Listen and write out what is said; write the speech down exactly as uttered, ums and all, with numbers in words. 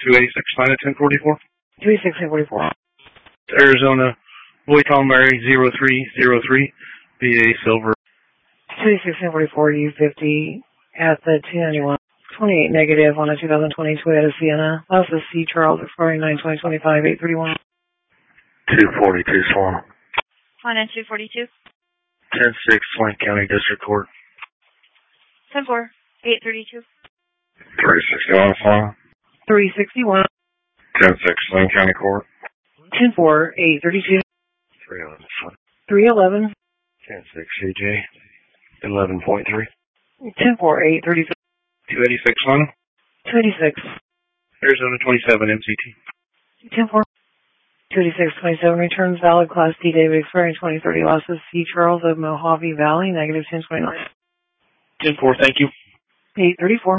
two eighty-six fine at ten forty-four. two eighty-six, ten forty-four. Arizona, Boy Tom Mary, zero three zero three, B A Silver. two eighty-six, ten forty-four, U fifty at the two ninety-one. twenty-eight negative on a two thousand twenty Toyota Sienna. That's the C Charles expiring nine twenty twenty-five, eight thirty-one. two forty-two Swan. On in two forty-two. ten six Flint County District Court. ten four, eight thirty-two. three sixty-one Swan. three sixty-one. ten six Flint County Court. ten four, eight thirty-two. three eleven Swan. three eleven. ten six C J. eleven point three. ten four, eight thirty-two. two eighty-six Swan. two eighty-six. Arizona twenty-seven M C T. ten four. two eighty-six twenty-seven returns valid Class D David expiring twenty thirty losses C Charles of Mojave Valley, negative ten twenty-nine. ten four, thank you. eight thirty-four.